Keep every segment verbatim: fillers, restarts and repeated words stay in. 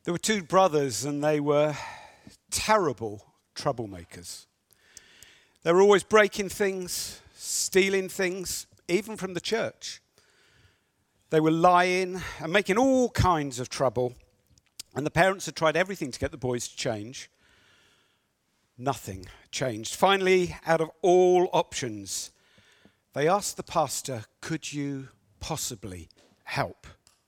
There were two brothers and they were terrible troublemakers. They were always breaking things, stealing things, even from the church. They were lying and making all kinds of trouble. And the parents had tried everything to get the boys to change. Nothing changed. Finally, out of all options, they asked the pastor, could you possibly help?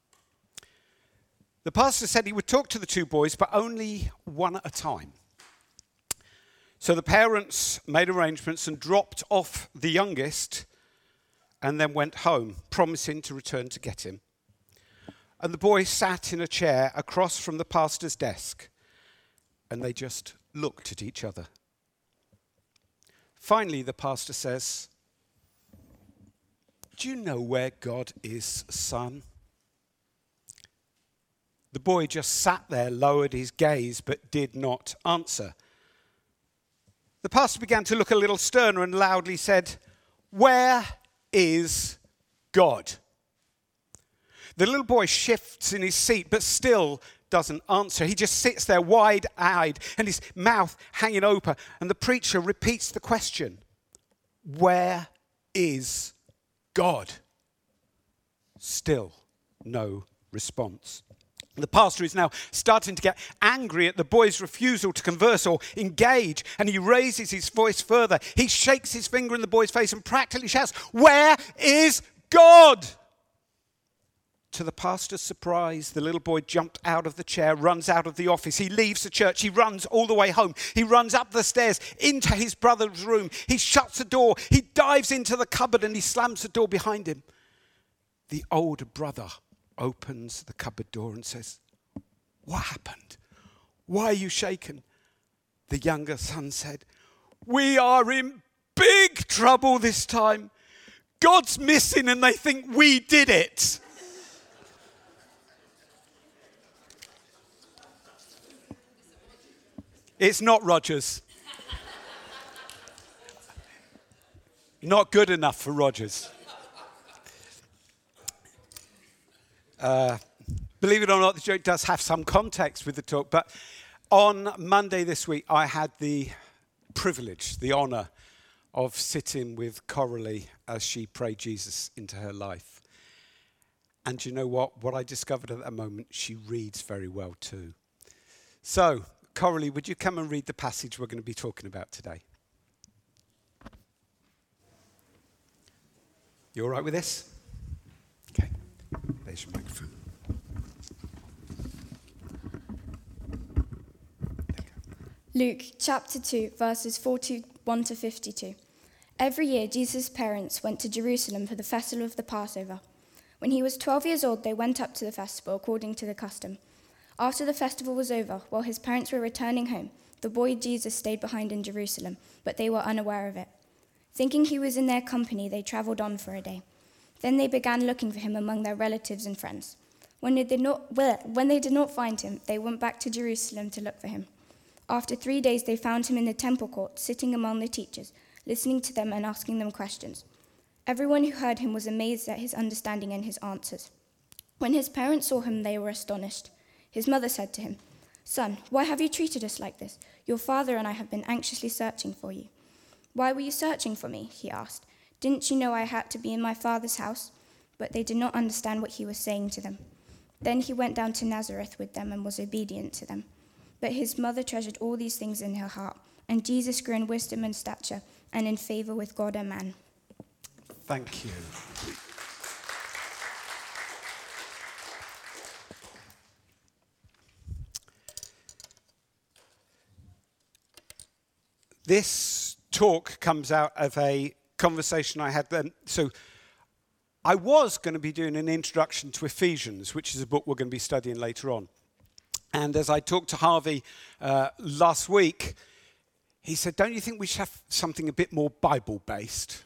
The pastor said he would talk to the two boys, but only one at a time. So the parents made arrangements and dropped off the youngest and then went home, promising to return to get him. And the boy sat in a chair across from the pastor's desk, and they just looked at each other. Finally, the pastor says, do you know where God is, son? The boy just sat there, lowered his gaze, but did not answer. The pastor began to look a little sterner and loudly said, where is God? The little boy shifts in his seat, but still doesn't answer. He just sits there wide-eyed and his mouth hanging open. And the preacher repeats the question, where is God? Still no response. The pastor is now starting to get angry at the boy's refusal to converse or engage, and he raises his voice further. He shakes his finger in the boy's face and practically shouts, where is God? To the pastor's surprise, the little boy jumped out of the chair, runs out of the office. He leaves the church. He runs all the way home. He runs up the stairs into his brother's room. He shuts the door. He dives into the cupboard and he slams the door behind him. The older brother opens the cupboard door and says, what happened? Why are you shaken? The younger son said, we are in big trouble this time. God's missing and they think we did it. It's not Rogers. Not good enough for Rogers. Uh, believe it or not, the joke does have some context with the talk, but on Monday this week, I had the privilege, the honor of sitting with Coralie as she prayed Jesus into her life. And you know what? What I discovered at that moment, she reads very well too. So, Coralie, would you come and read the passage we're going to be talking about today? You all right with this? Okay. There's your microphone. Luke chapter two, verses forty-one to fifty-two. Every year, Jesus' parents went to Jerusalem for the festival of the Passover. When he was twelve years old, they went up to the festival according to the custom. After the festival was over, while his parents were returning home, the boy Jesus stayed behind in Jerusalem, but they were unaware of it. Thinking he was in their company, they traveled on for a day. Then they began looking for him among their relatives and friends. When they did not, when they did not find him, they went back to Jerusalem to look for him. After three days, they found him in the temple court, sitting among the teachers, listening to them and asking them questions. Everyone who heard him was amazed at his understanding and his answers. When his parents saw him, they were astonished. His mother said to him, "Son, why have you treated us like this? Your father and I have been anxiously searching for you." "Why were you searching for me?" he asked. "Didn't you know I had to be in my father's house?" But they did not understand what he was saying to them. Then he went down to Nazareth with them and was obedient to them. But his mother treasured all these things in her heart, and Jesus grew in wisdom and stature and in favor with God and man. Thank you. This talk comes out of a conversation I had then. So I was going to be doing an introduction to Ephesians, which is a book we're going to be studying later on. And as I talked to Harvey uh, last week, he said, don't you think we should have something a bit more Bible-based?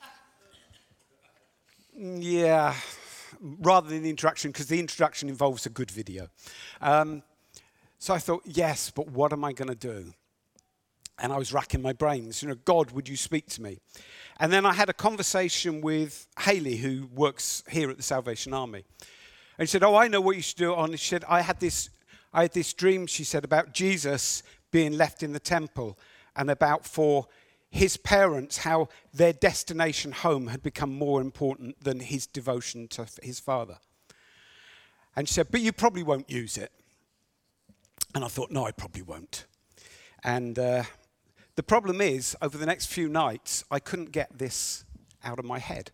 Yeah, rather than the introduction, because the introduction involves a good video. Um, so I thought, yes, but what am I going to do? And I was racking my brains. You know, God, would you speak to me? And then I had a conversation with Hayley, who works here at the Salvation Army. And she said, oh, I know what you should do on. She said, I had this I had this dream, she said, about Jesus being left in the temple and about for his parents, how their destination home had become more important than his devotion to his father. And she said, but you probably won't use it. And I thought, no, I probably won't. And uh, the problem is, over the next few nights, I couldn't get this out of my head.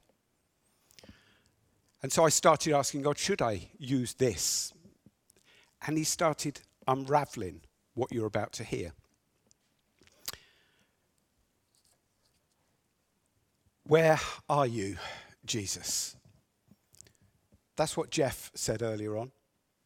And so I started asking God, should I use this? And he started unraveling what you're about to hear. Where are you, Jesus? That's what Jeff said earlier on.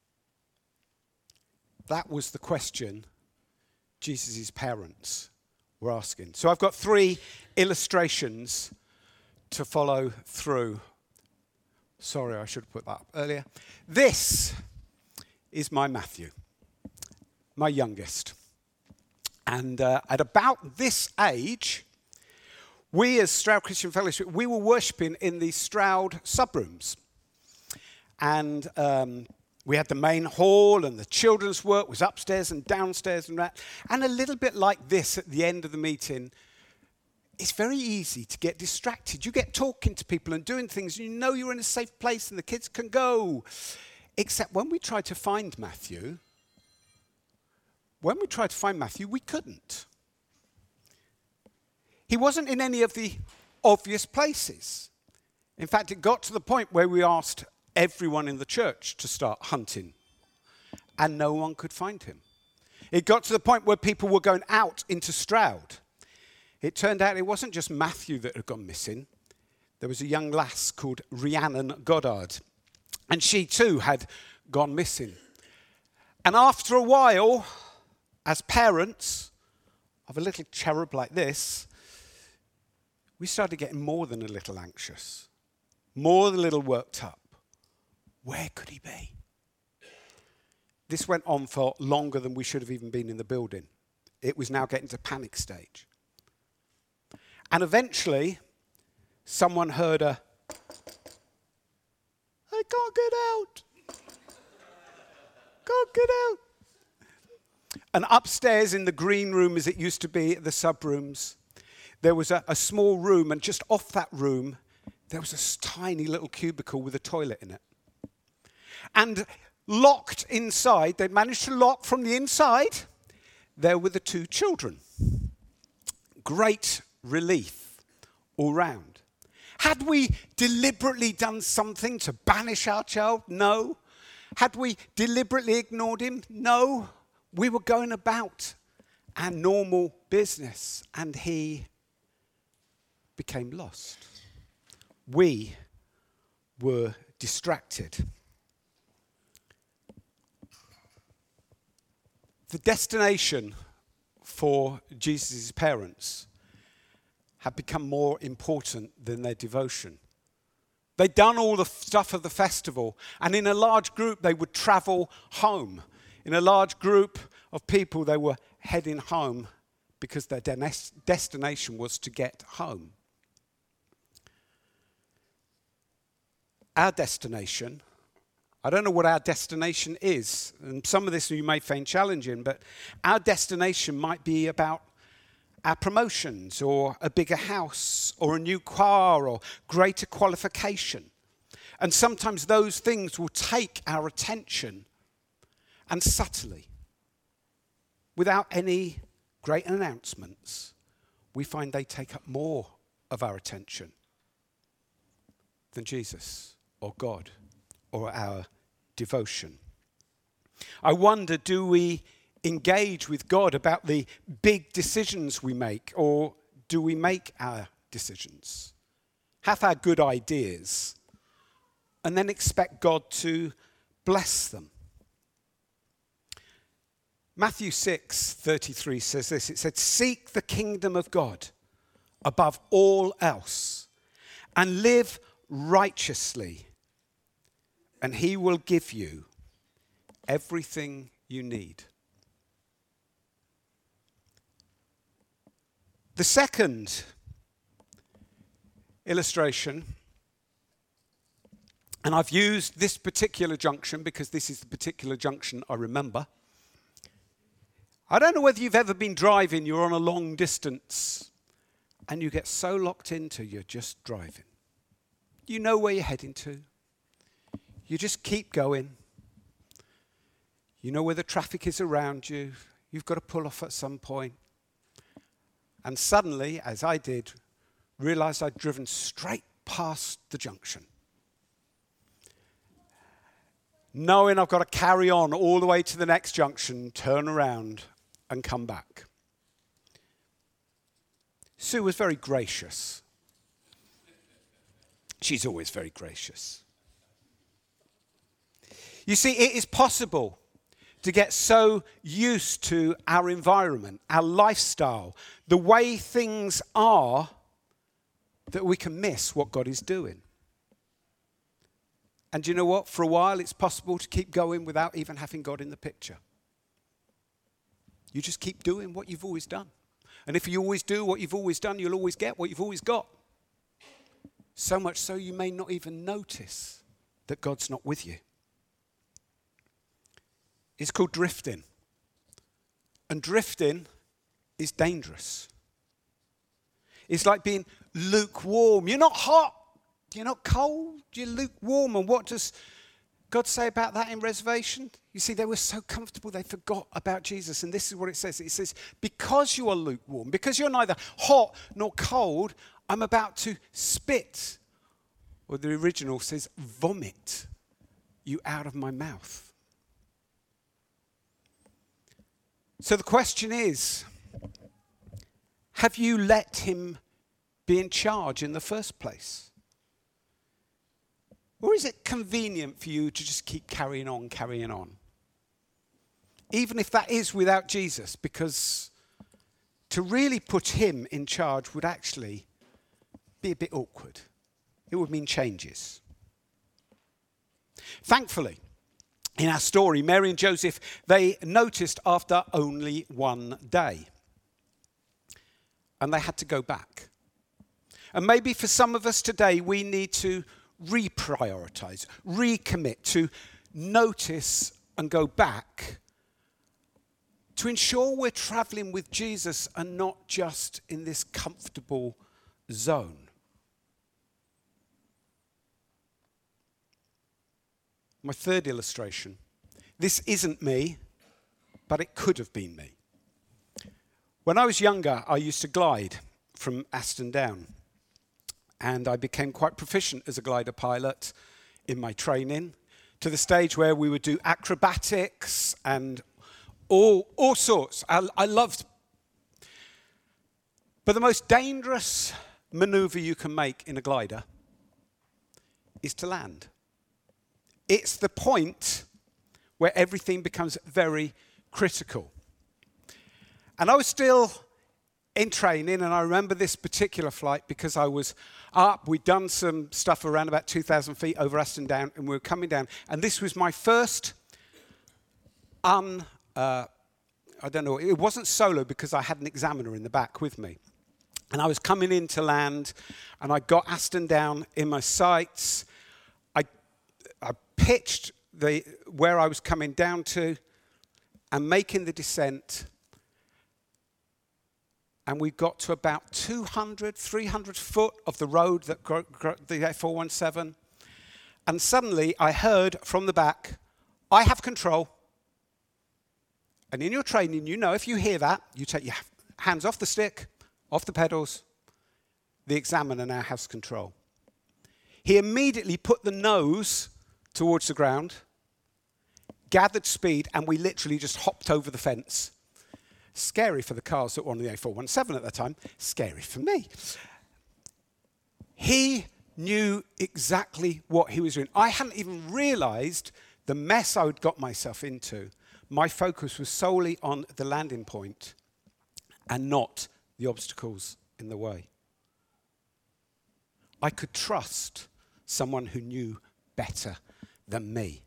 That was the question Jesus' parents were asking. So I've got three illustrations to follow through. Sorry, I should have put that up earlier. This is my Matthew, my youngest. And uh, at about this age, we as Stroud Christian Fellowship, we were worshipping in the Stroud subrooms. And um, we had the main hall, and the children's work was upstairs and downstairs and that. And a little bit like this at the end of the meeting, it's very easy to get distracted. You get talking to people and doing things, and you know you're in a safe place and the kids can go. Except when we tried to find Matthew, when we tried to find Matthew, we couldn't. He wasn't in any of the obvious places. In fact, it got to the point where we asked everyone in the church to start hunting, and no one could find him. It got to the point where people were going out into Stroud. It turned out it wasn't just Matthew that had gone missing. There was a young lass called Rhiannon Goddard, and she too had gone missing. And after a while, as parents of a little cherub like this, we started getting more than a little anxious, more than a little worked up. Where could he be? This went on for longer than we should have even been in the building. It was now getting to panic stage. And eventually, someone heard a, I can't get out. Can't get out. And upstairs in the green room, as it used to be at the subrooms, there was a, a small room, and just off that room, there was a tiny little cubicle with a toilet in it. And locked inside, they'd managed to lock from the inside, there were the two children. Great relief all round. Had we deliberately done something to banish our child? No. Had we deliberately ignored him? No. We were going about our normal business, and he became lost. We were distracted. The destination for Jesus' parents had become more important than their devotion. They'd done all the stuff of the festival, and in a large group they would travel home. In a large group of people they were heading home because their de- destination was to get home. Our destination, I don't know what our destination is, and some of this you may find challenging, but our destination might be about our promotions or a bigger house or a new car or greater qualification. And sometimes those things will take our attention, and subtly, without any great announcements, we find they take up more of our attention than Jesus or God or our devotion. I wonder, do we engage with God about the big decisions we make, or do we make our decisions? Have our good ideas and then expect God to bless them? Matthew six thirty-three says this. It said, "Seek the kingdom of God above all else and live righteously, and he will give you everything you need." The second illustration And I've used this particular junction because this is the particular junction I remember. I don't know whether you've ever been driving, you're on a long distance, and you get so locked into you're just driving. You know where you're heading to. You just keep going. You know where the traffic is around you. You've got to pull off at some point. And suddenly, as I did, realized I'd driven straight past the junction. Knowing I've got to carry on all the way to the next junction, turn around and come back. Sue was very gracious. She's always very gracious. You see, it is possible to get so used to our environment, our lifestyle, the way things are, that we can miss what God is doing. And you know what? For a while, it's possible to keep going without even having God in the picture. You just keep doing what you've always done. And if you always do what you've always done, you'll always get what you've always got. So much so you may not even notice that God's not with you. It's called drifting. And drifting is dangerous. It's like being lukewarm. You're not hot. You're not cold. You're lukewarm. And what does God say about that in Reservation? You see, they were so comfortable they forgot about Jesus. And this is what it says. It says, because you are lukewarm, because you're neither hot nor cold, I'm about to spit. Or the original says, vomit you out of my mouth. So the question is, have you let him be in charge in the first place? Or is it convenient for you to just keep carrying on, carrying on? Even if that is without Jesus, because to really put him in charge would actually be a bit awkward. It would mean changes. Thankfully, in our story, Mary and Joseph, they noticed after only one day. And they had to go back. And maybe for some of us today, we need to reprioritize, recommit, to notice and go back to ensure we're traveling with Jesus and not just in this comfortable zone. My third illustration. This isn't me, but it could have been me. When I was younger, I used to glide from Aston Down. And I became quite proficient as a glider pilot in my training, to the stage where we would do acrobatics and all, all sorts. I, I loved. But the most dangerous maneuver you can make in a glider is to land. It's the point where everything becomes very critical. And I was still in training, and I remember this particular flight because I was up. We'd done some stuff around about two thousand feet over Aston Down, and we were coming down. And this was my first un, uh, I don't know, it wasn't solo because I had an examiner in the back with me. And I was coming in to land, and I got Aston Down in my sights. I, I pitched the where I was coming down to and making the descent. And we got to about two hundred, three hundred foot of the road, that gro- gro- the four one seven. And suddenly I heard from the back, I have control. And in your training, you know, if you hear that, you take your hands off the stick, off the pedals. The examiner now has control. He immediately put the nose towards the ground, gathered speed, and we literally just hopped over the fence. Scary for the cars that were on the A four one seven at that time. Scary for me. He knew exactly what he was doing. I hadn't even realized the mess I had got myself into. My focus was solely on the landing point and not the obstacles in the way. I could trust someone who knew better than me.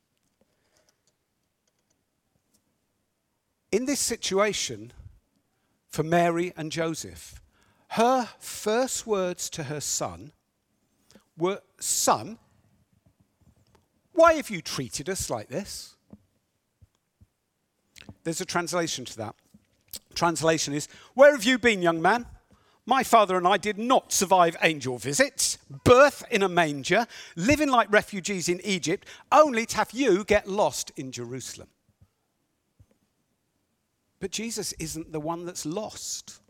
In this situation, for Mary and Joseph, her first words to her son were, "Son, Why have you treated us like this? There's a translation to that. Translation is, where have you been, young man? My father and I did not survive angel visits, birth in a manger, living like refugees in Egypt, only to have you get lost in Jerusalem. But Jesus isn't the one that's lost.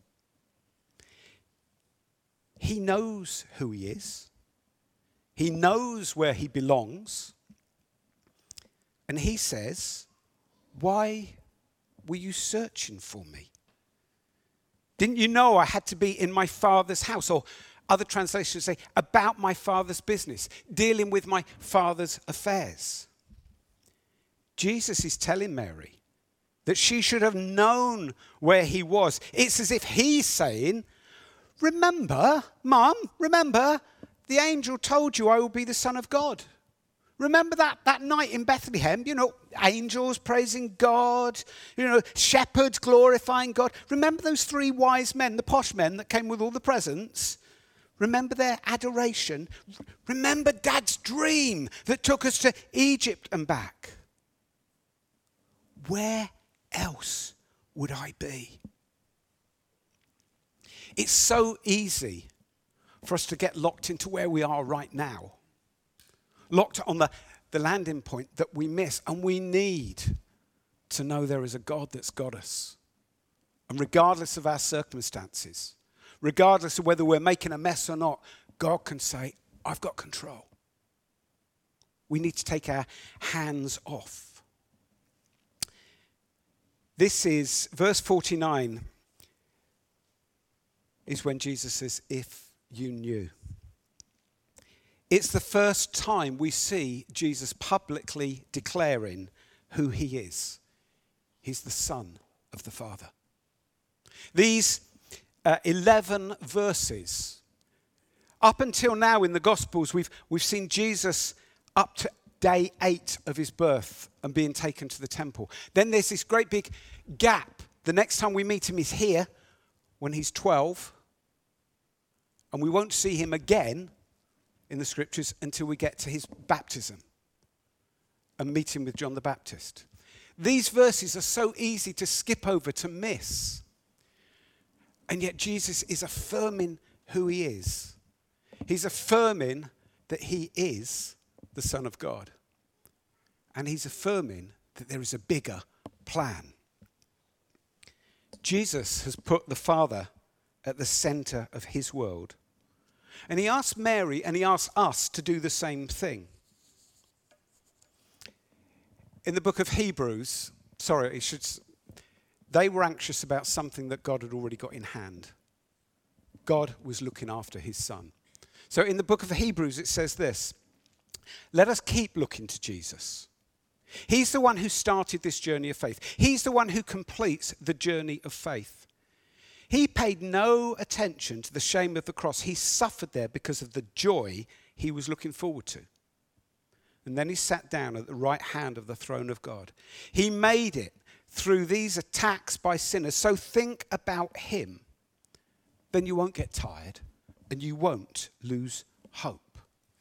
He knows who he is. He knows where he belongs. And he says, why were you searching for me? Didn't you know I had to be in my father's house? Or other translations say, about my father's business, dealing with my father's affairs. Jesus is telling Mary that she should have known where he was. It's as if he's saying, remember, Mum, remember, the angel told you I will be the Son of God. Remember that, that night in Bethlehem, you know, angels praising God, you know, shepherds glorifying God. Remember those three wise men, the posh men that came with all the presents? Remember their adoration? Remember Dad's dream that took us to Egypt and back? Where else would I be? It's so easy for us to get locked into where we are right now. Locked on the, the landing point that we miss. And we need to know there is a God that's got us. And regardless of our circumstances, regardless of whether we're making a mess or not, God can say, I've got control. We need to take our hands off. This is, verse forty-nine is when Jesus says, if you knew. It's the first time we see Jesus publicly declaring who he is. He's the Son of the Father. These uh, eleven verses, up until now in the Gospels, we've, we've seen Jesus up to day eight of his birth and being taken to the temple. Then there's this great big gap. The next time we meet him is here when he's twelve. And we won't see him again in the scriptures until we get to his baptism and meet him with John the Baptist. These verses are so easy to skip over, to miss. And yet Jesus is affirming who he is. He's affirming that he is the Son of God. And he's affirming that there is a bigger plan. Jesus has put the Father at the center of his world. And he asks Mary and he asks us to do the same thing. In the book of Hebrews, sorry, it should, they were anxious about something that God had already got in hand. God was looking after his Son. So in the book of Hebrews it says this, let us keep looking to Jesus. He's the one who started this journey of faith. He's the one who completes the journey of faith. He paid no attention to the shame of the cross. He suffered there because of the joy he was looking forward to. And then he sat down at the right hand of the throne of God. He made it through these attacks by sinners. So think about him. Then you won't get tired and you won't lose hope.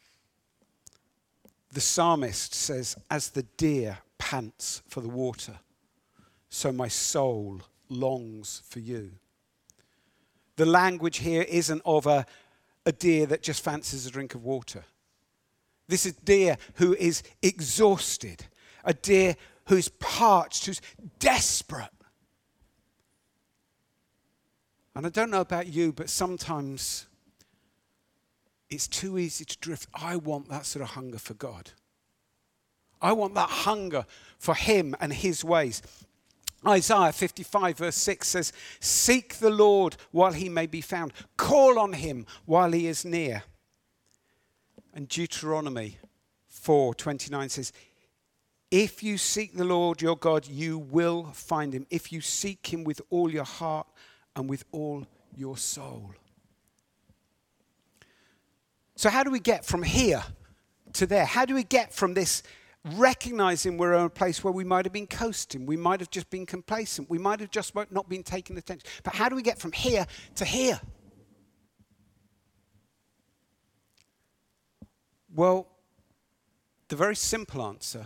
The psalmist says, as the deer pants for the water, so my soul longs for you. The language here isn't of a, a deer that just fancies a drink of water. This is a deer who is exhausted, a deer who's parched, who's desperate. And I don't know about you, but sometimes it's too easy to drift. I want that sort of hunger for God. I want that hunger for him and his ways. Isaiah fifty-five verse six says, seek the Lord while he may be found. Call on him while he is near. And Deuteronomy four twenty-nine says, if you seek the Lord your God, you will find him. If you seek him with all your heart and with all your soul. So how do we get from here to there? How do we get from this recognizing we're in a place where we might have been coasting, we might have just been complacent, we might have just not been taking attention. But how do we get from here to here? Well, The very simple answer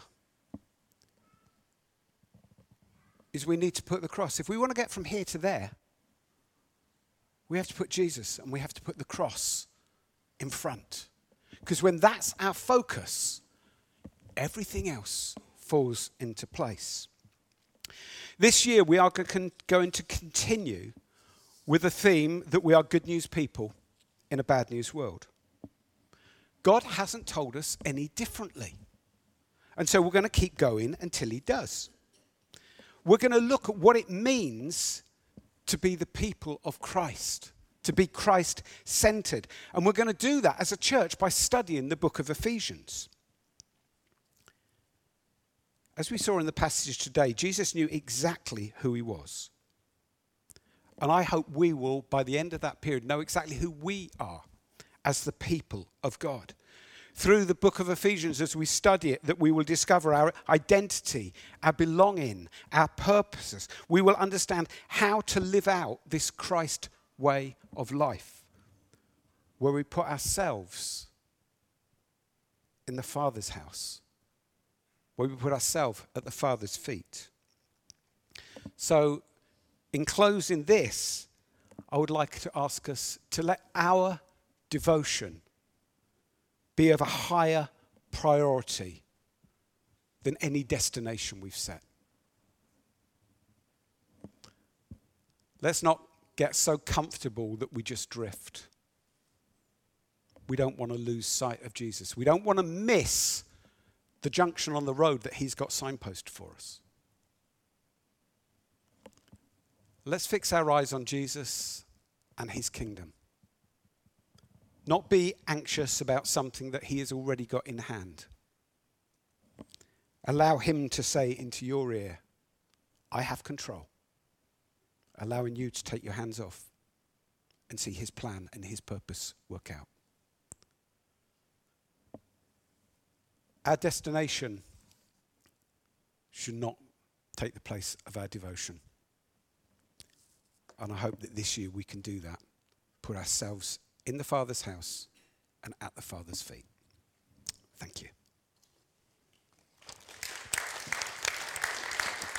is we need to put the cross. If we want to get from here to there, we have to put Jesus and we have to put the cross in front. Because when that's our focus, everything else falls into place. This year we are going to continue with a theme that we are good news people in a bad news world. God hasn't told us any differently. And so we're going to keep going until he does. We're going to look at what it means to be the people of Christ, to be Christ-centered. And we're going to do that as a church by studying the book of Ephesians. As we saw in the passage today, Jesus knew exactly who he was. And I hope we will, by the end of that period, know exactly who we are as the people of God. Through the book of Ephesians, as we study it, that we will discover our identity, our belonging, our purposes. We will understand how to live out this Christ way of life, where we put ourselves in the Father's house, where we put ourselves at the Father's feet. So, in closing this, I would like to ask us to let our devotion be of a higher priority than any destination we've set. Let's not get so comfortable that we just drift. We don't want to lose sight of Jesus. We don't want to miss the junction on the road that he's got signposted for us. Let's fix our eyes on Jesus and his kingdom. Not be anxious about something that he has already got in hand. Allow him to say into your ear, I have control. Allowing you to take your hands off and see his plan and his purpose work out. Our destination should not take the place of our devotion. And I hope that this year we can do that. Put ourselves in the Father's house and at the Father's feet. Thank you.